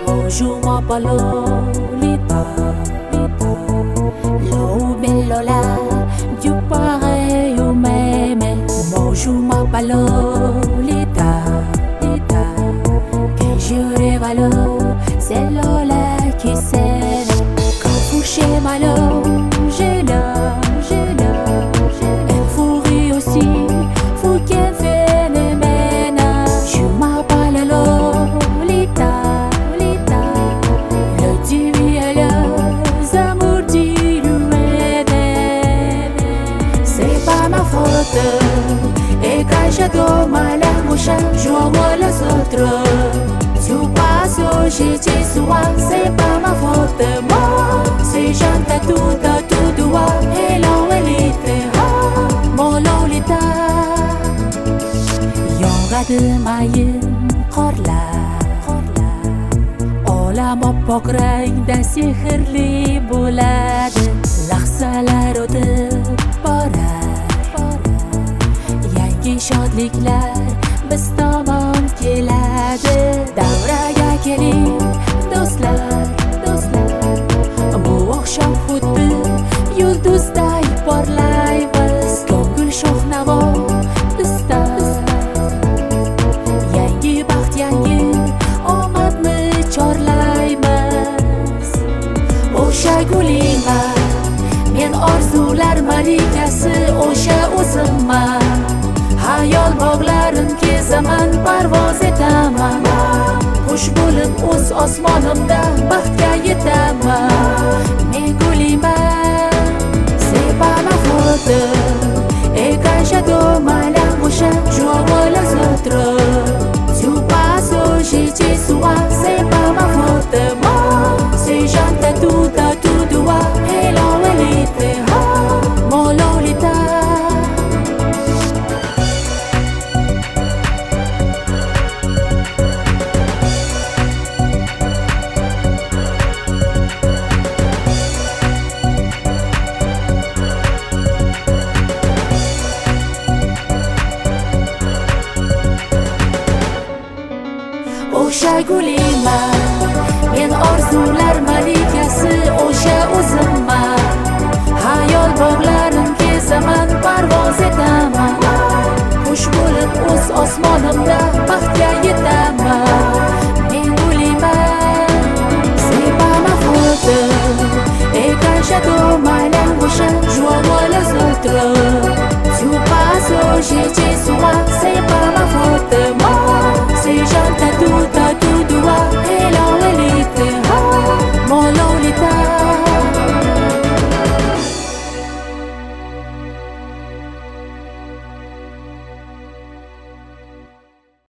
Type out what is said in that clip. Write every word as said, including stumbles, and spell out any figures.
Bonjour ma Lolita, l'eau bellola, du pareil au même. Bonjour ma Lolita, que je rêve c'est Lola qui s'aime. Quand vous chez Malo, j'ai là, j'ai là, elle vous rit aussi, vous qui phénomène. Je m'appelle Lolita, Lolita, le dieu et les amours d'Irueden. C'est pas ma faute, et quand je dois mal à bouche, je vois les autres. Tu passes au j'ai souvent, c'est pas ma faute, moi. C'est j'entends tout, tout doigt, hello Lolita, mon Lolita. Yoga de maïen, horla, horla. Ola mo pokrang dan sihirli bo'ladi. Lahzalar o'tib boradi, yangi shodliklar biz tomon keladi. Davraga keling do'stlar, do'stlar, bu oqshom xuddi yulduzday porlaymiz. Ko'ngil sho'xnavo bizda, yangi baxt, yangi omadni chorlaymiz. O'sha gulingman, men orzular malikasi, o'sha o'zimman. Hayol bog'larin kezaman, parvoz etaman. Qush bo'lib o'z osmonimda baxtga yetaman. Men gulingman, c'est pas ma faute, et quand je dois mal à bouche, je vois les autres. Tu passes au j'ai souvent, c'est pas ma faute, moi. C'est j'entends tout, tout doigt, hello Lolita, mon Lolita. O'sha gulingman, men orzular malikasi, o'sha o'zimman. Hayol bog'larin kezaman, parvoz etaman. Qush bo'lib o'z osmonimda baxtga yetaman. Men gulingman, c'est pas ma faute, et quand je dois mal à bouche, je vois les autres. Tu passes au j'ai souvent, c'est pas ma faute, moi.